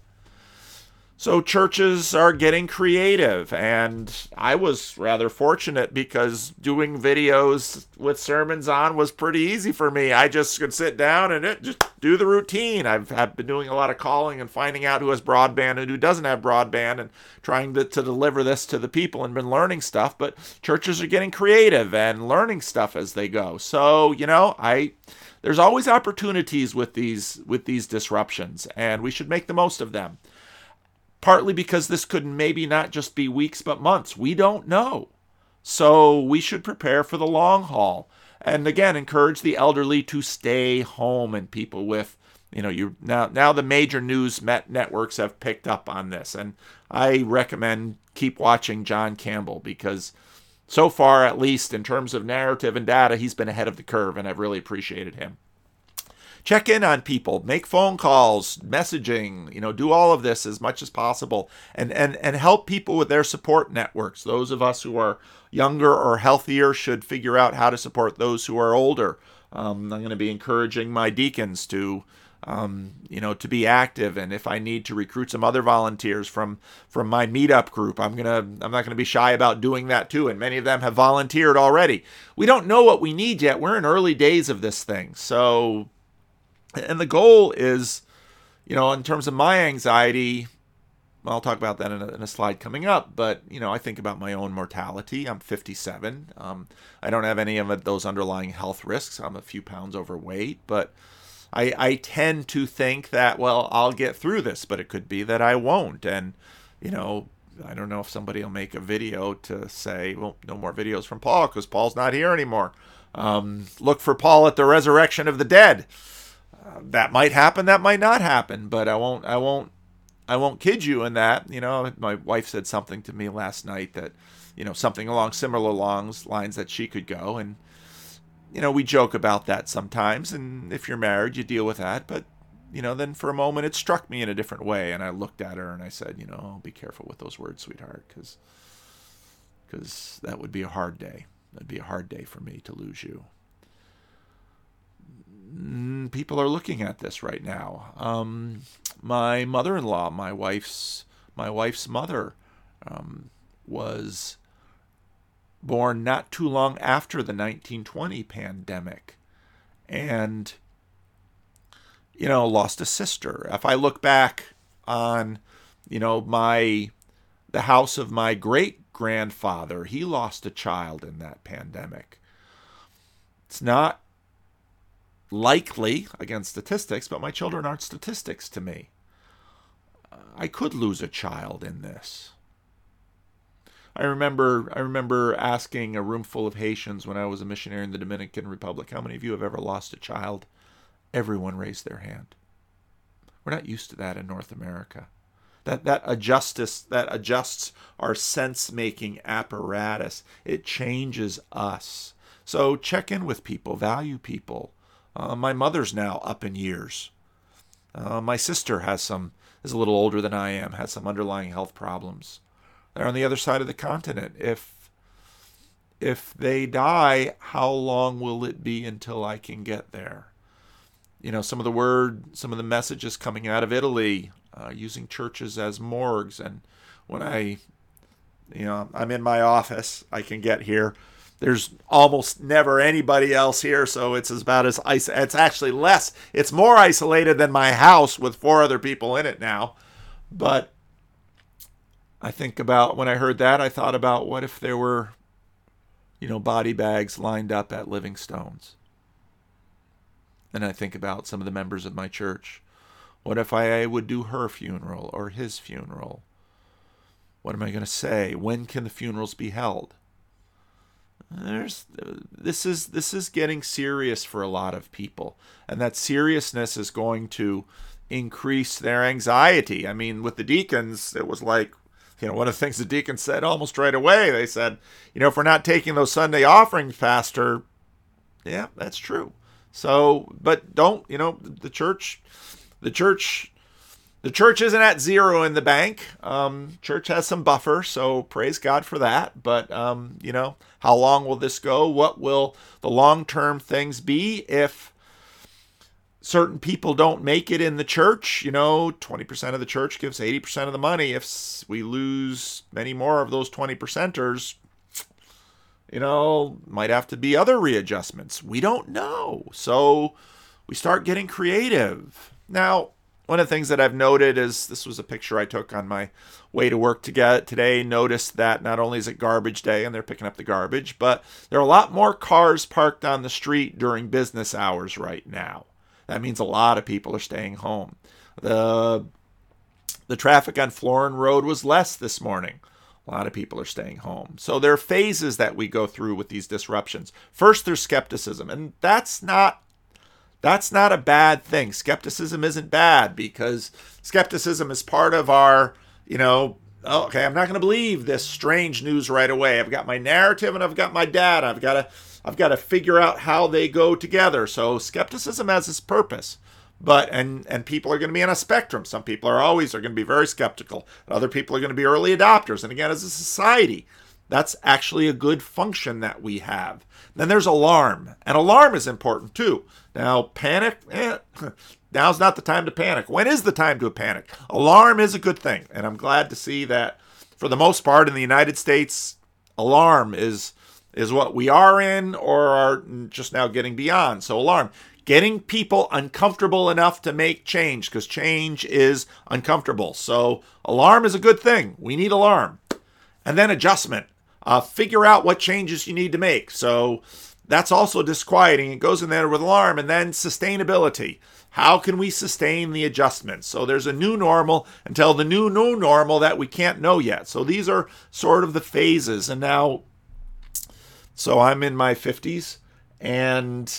So churches are getting creative, and I was rather fortunate because doing videos with sermons on was pretty easy for me. I just could sit down and it, just do the routine. I've, I've been doing a lot of calling and finding out who has broadband and who doesn't have broadband and trying to, to deliver this to the people and been learning stuff. But churches are getting creative and learning stuff as they go. So, you know, I there's always opportunities with these with these disruptions, and we should make the most of them. Partly because this could maybe not just be weeks, but months. We don't know. So we should prepare for the long haul. And again, encourage the elderly to stay home, and people with, you know, you now, now the major news met networks have picked up on this. And I recommend keep watching John Campbell, because so far, at least in terms of narrative and data, he's been ahead of the curve, and I've really appreciated him. Check in on people, make phone calls, messaging, you know, do all of this as much as possible, and, and, and help people with their support networks. Those of us who are younger or healthier should figure out how to support those who are older. Um, I'm going to be encouraging my deacons to, um, you know, to be active. And if I need to recruit some other volunteers from, from my meetup group, I'm going to, I'm not going to be shy about doing that too. And many of them have volunteered already. We don't know what we need yet. We're in early days of this thing. So, and the goal is, you know, in terms of my anxiety, well, I'll talk about that in a, in a slide coming up, but, you know, I think about my own mortality. I'm fifty-seven. Um, I don't have any of those underlying health risks. I'm a few pounds overweight, but I, I tend to think that, well, I'll get through this, but it could be that I won't. And, you know, I don't know if somebody will make a video to say, well, no more videos from Paul because Paul's not here anymore. Um, look for Paul at the resurrection of the dead. Uh, that might happen. That might not happen. But I won't. I won't. I won't kid you in that. You know, my wife said something to me last night that, you know, something along similar lines lines that she could go, and you know, we joke about that sometimes. And if you're married, you deal with that. But you know, then for a moment, it struck me in a different way, and I looked at her and I said, you know, be careful with those words, sweetheart, because because that would be a hard day. That'd be a hard day for me to lose you. People are looking at this right now. Um, my mother-in-law, my wife's my wife's mother, um, was born not too long after the nineteen twenty pandemic, and you know, lost a sister. If I look back on, you know, my the house of my great-grandfather, he lost a child in that pandemic. It's not likely against statistics, but my children aren't statistics to me. I could lose a child in this. I remember I remember asking a room full of Haitians when I was a missionary in the Dominican Republic, how many of you have ever lost a child? Everyone raised their hand. We're not used to that in North America. That that adjusts that adjusts our sense-making apparatus. It changes us. So check in with people, value people. Uh, my mother's now up in years. Uh, my sister has some is a little older than I am, has some underlying health problems. They're on the other side of the continent. If if they die, how long will it be until I can get there? You know, some of the word, some of the messages coming out of Italy, uh, using churches as morgues. And when I, you know, I'm in my office, I can get here. There's almost never anybody else here, so it's about as ice. It's actually less. It's more isolated than my house with four other people in it now. But I think about when I heard that, I thought about what if there were, you know, body bags lined up at Living Stones. And I think about some of the members of my church. What if I would do her funeral or his funeral? What am I going to say? When can the funerals be held? There's this is this is getting serious for a lot of people, and that seriousness is going to increase their anxiety. I mean, with the deacons, it was like, you know, one of the things the deacons said almost right away. They said, you know, if we're not taking those Sunday offerings, Pastor, yeah, that's true. So, but don't, you know, the church, the church, the church isn't at zero in the bank. Um, church has some buffer, so praise God for that. But, um, you know, how long will this go? What will the long-term things be if certain people don't make it in the church? You know, twenty percent of the church gives eighty percent of the money. If we lose many more of those twenty percenters, you know, might have to be other readjustments. We don't know. So we start getting creative. Now, one of the things that I've noted is, this was a picture I took on my way to work to get today. Noticed that not only is it garbage day and they're picking up the garbage, but there are a lot more cars parked on the street during business hours right now. That means a lot of people are staying home. The, the traffic on Florin Road was less this morning. A lot of people are staying home. So there are phases that we go through with these disruptions. First, there's skepticism, and that's not that's not a bad thing. Skepticism isn't bad, because skepticism is part of our, you know, oh, okay, I'm not going to believe this strange news right away. I've got my narrative and I've got my data. I've got to I've got to figure out how they go together. So skepticism has its purpose. But, and, and people are going to be on a spectrum. Some people are always are going to be very skeptical. Other people are going to be early adopters. And again, as a society, that's actually a good function that we have. Then there's alarm. And alarm is important too. Now, panic, eh, now's not the time to panic. When is the time to panic? Alarm is a good thing. And I'm glad to see that for the most part in the United States, alarm is, is what we are in or are just now getting beyond. So alarm. Getting people uncomfortable enough to make change, because change is uncomfortable. So alarm is a good thing. We need alarm. And then adjustment. Uh, figure out what changes you need to make. So that's also disquieting. It goes in there with alarm. And then sustainability. How can we sustain the adjustments? So there's a new normal until the new new normal that we can't know yet. So these are sort of the phases. And now, so I'm in my fifties. And,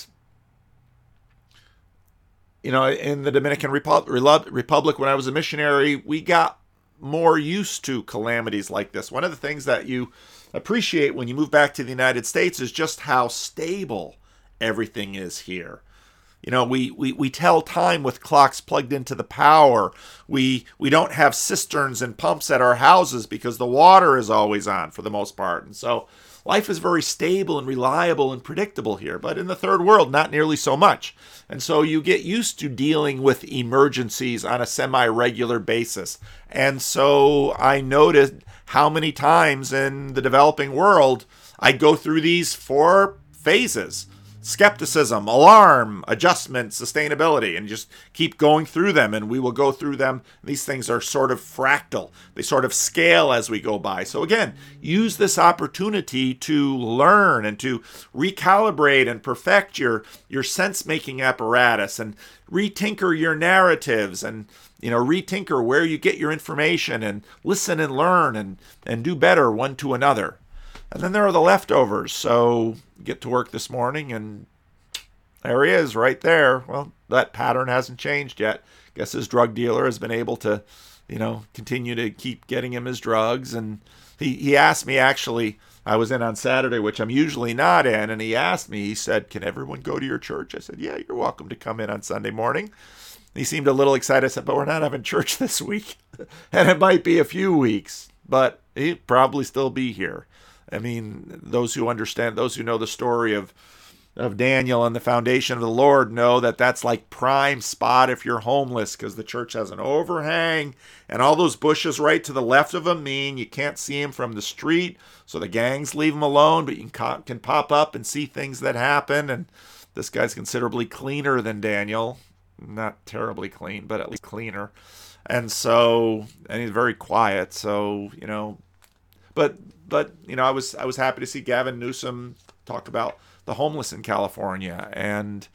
you know, in the Dominican Repu- Republic, when I was a missionary, we got more used to calamities like this. One of the things that you appreciate when you move back to the United States is just how stable everything is here. You know, we, we, we tell time with clocks plugged into the power. We we don't have cisterns and pumps at our houses because the water is always on for the most part. And so life is very stable and reliable and predictable here. But in the third world, not nearly so much. And so you get used to dealing with emergencies on a semi-regular basis. And so I noticed how many times in the developing world I go through these four phases: skepticism, alarm, adjustment, sustainability, and just keep going through them. And we will go through them. These things are sort of fractal. They sort of scale as we go by. So again, use this opportunity to learn and to recalibrate and perfect your, your sense-making apparatus and retinker your narratives and, you know, retinker where you get your information and listen and learn and, and do better one to another. And then there are the leftovers. So get to work this morning and there he is right there. Well, that pattern hasn't changed yet. Guess his drug dealer has been able to, you know, continue to keep getting him his drugs. And he, he asked me, actually, I was in on Saturday, which I'm usually not in. And he asked me, he said, "Can everyone go to your church?" I said, "Yeah, you're welcome to come in on Sunday morning." He seemed a little excited. I said, "But we're not having church this week." And it might be a few weeks, but he'd probably still be here. I mean, those who understand, those who know the story of of Daniel and the foundation of the Lord know that that's like prime spot if you're homeless, because the church has an overhang and all those bushes right to the left of them mean you can't see him from the street. So the gangs leave him alone, but you can, can pop up and see things that happen. And this guy's considerably cleaner than Daniel. Not terribly clean, but at least cleaner. And so, and he's very quiet. So, you know, but But, you know, I was I was happy to see Gavin Newsom talk about the homeless in California. And,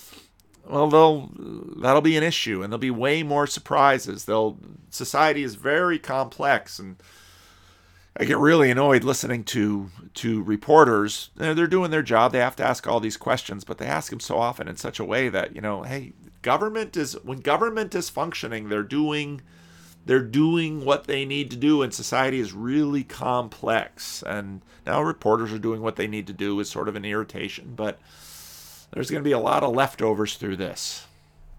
well, they'll that'll be an issue. And there'll be way more surprises. They'll society is very complex. And I get really annoyed listening to, to reporters. They're doing their job. They have to ask all these questions. But they ask them so often in such a way that, you know, hey, government is when government is functioning, they're doing... They're doing what they need to do, and society is really complex. And now reporters are doing what they need to do is sort of an irritation, but there's going to be a lot of leftovers through this.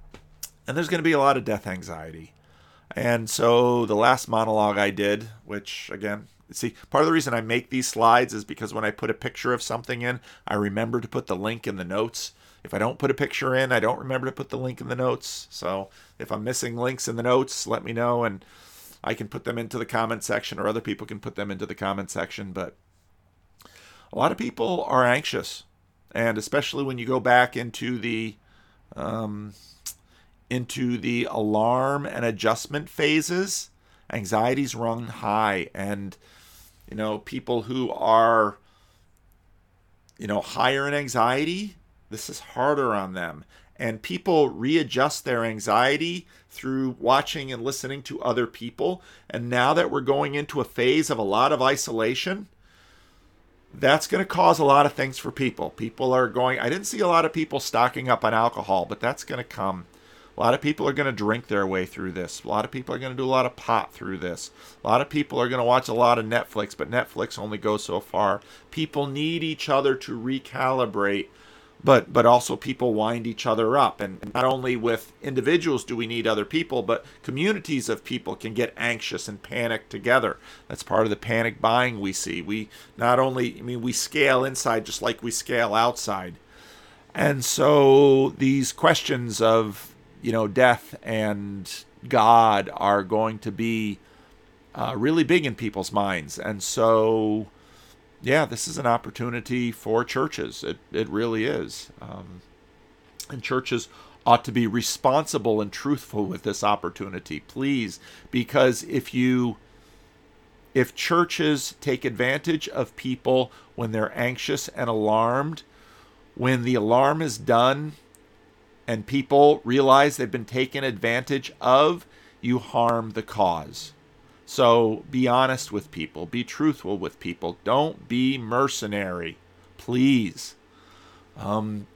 And there's going to be a lot of death anxiety. And so the last monologue I did, which, again, see, part of the reason I make these slides is because when I put a picture of something in, I remember to put the link in the notes. If I don't put a picture in, I don't remember to put the link in the notes. So if I'm missing links in the notes, let me know and I can put them into the comment section, or other people can put them into the comment section. But a lot of people are anxious, and especially when you go back into the um, into the alarm and adjustment phases, anxieties run high. And, you know, people who are, you know, higher in anxiety, this is harder on them. And people readjust their anxiety through watching and listening to other people. And now that we're going into a phase of a lot of isolation, that's going to cause a lot of things for people. People are going, I didn't see a lot of people stocking up on alcohol, but that's going to come. A lot of people are going to drink their way through this. A lot of people are going to do a lot of pot through this. A lot of people are going to watch a lot of Netflix, but Netflix only goes so far. People need each other to recalibrate. But but also people wind each other up. And not only with individuals do we need other people, but communities of people can get anxious and panic together. That's part of the panic buying we see. We not only, I mean, we scale inside just like we scale outside. And so these questions of, you know, death and God are going to be uh, really big in people's minds. And so... yeah, this is an opportunity for churches. It it really is. Um, and churches ought to be responsible and truthful with this opportunity, please. Because if you, if churches take advantage of people when they're anxious and alarmed, when the alarm is done and people realize they've been taken advantage of, you harm the cause. So be honest with people. Be truthful with people. Don't be mercenary, please. Um,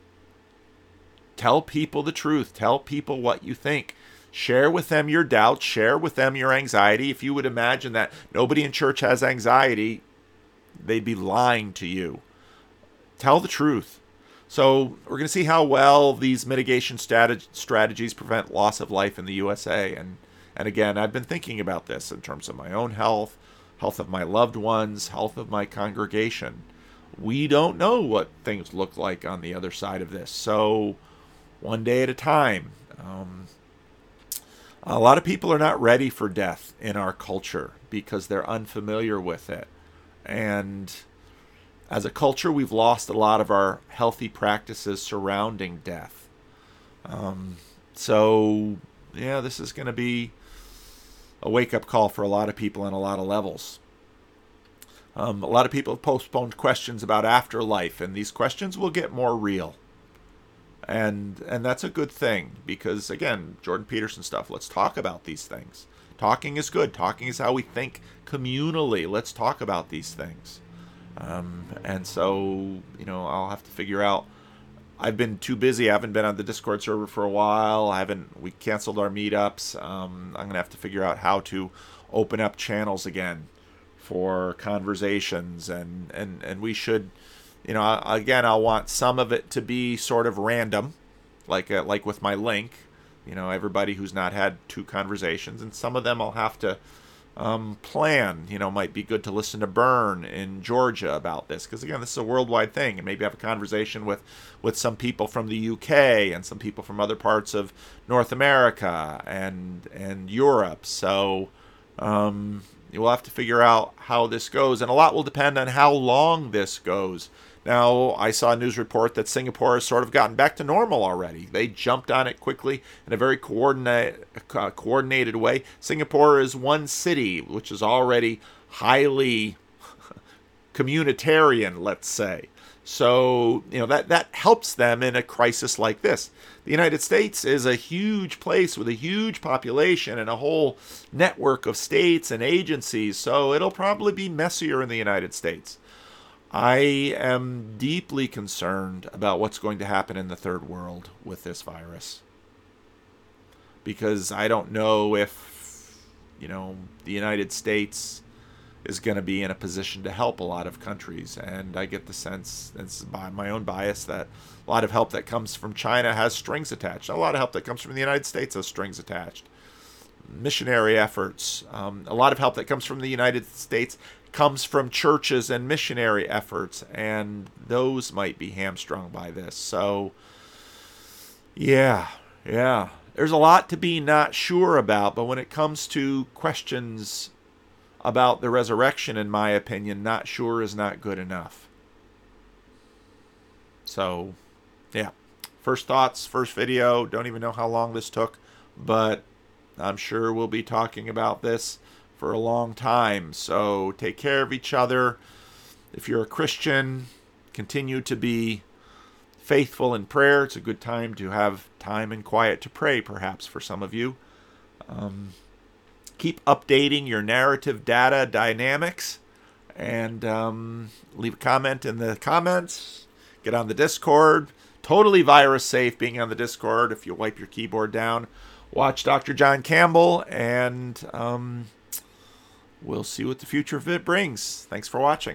tell people the truth. Tell people what you think. Share with them your doubts. Share with them your anxiety. If you would imagine that nobody in church has anxiety, they'd be lying to you. Tell the truth. So we're going to see how well these mitigation strat- strategies prevent loss of life in the U S A. And, and again, I've been thinking about this in terms of my own health, health of my loved ones, health of my congregation. We don't know what things look like on the other side of this. So one day at a time. Um, a lot of people are not ready for death in our culture because they're unfamiliar with it. And as a culture, we've lost a lot of our healthy practices surrounding death. Um, so, yeah, this is going to be a wake-up call for a lot of people on a lot of levels. Um, a lot of people have postponed questions about afterlife, and these questions will get more real. And and that's a good thing because, again, Jordan Peterson stuff, let's talk about these things. Talking is good. Talking is how we think communally. Let's talk about these things. Um, and so, you know, I'll have to figure out. I've been too busy. I haven't been on the Discord server for a while. I haven't. We canceled our meetups. Um, I'm going to have to figure out how to open up channels again for conversations. And, and, and we should... You know, again, I'll want some of it to be sort of random, like uh, like with my link. You know, everybody who's not had two conversations, and some of them I'll have to um, plan. You know, might be good to listen to Bern in Georgia about this, because again, this is a worldwide thing, and maybe have a conversation with with some people from the U K and some people from other parts of North America and and Europe. So um, we'll have to figure out how this goes, and a lot will depend on how long this goes. Now, I saw a news report that Singapore has sort of gotten back to normal already. They jumped on it quickly in a very coordinate, uh, coordinated way. Singapore is one city, which is already highly communitarian, let's say. So, you know, that, that helps them in a crisis like this. The United States is a huge place with a huge population and a whole network of states and agencies, so it'll probably be messier in the United States. I am deeply concerned about what's going to happen in the third world with this virus. Because I don't know if, you know, the United States is going to be in a position to help a lot of countries. And I get the sense, it's by my own bias, that a lot of help that comes from China has strings attached. A lot of help that comes from the United States has strings attached. Missionary efforts. Um, a lot of help that comes from the United States comes from churches and missionary efforts, and those might be hamstrung by this. So, yeah, yeah. There's a lot to be not sure about, but when it comes to questions about the resurrection, in my opinion, not sure is not good enough. So, yeah. First thoughts, first video. Don't even know how long this took, but I'm sure we'll be talking about this for a long time. So take care of each other. If you're a Christian, continue to be faithful in prayer. It's a good time to have time and quiet to pray, perhaps, for some of you. Um, keep updating your narrative data dynamics, and um, leave a comment in the comments. Get on the Discord. Totally virus safe being on the Discord if you wipe your keyboard down. Watch Doctor John Campbell, and um, we'll see what the future of it brings. Thanks for watching.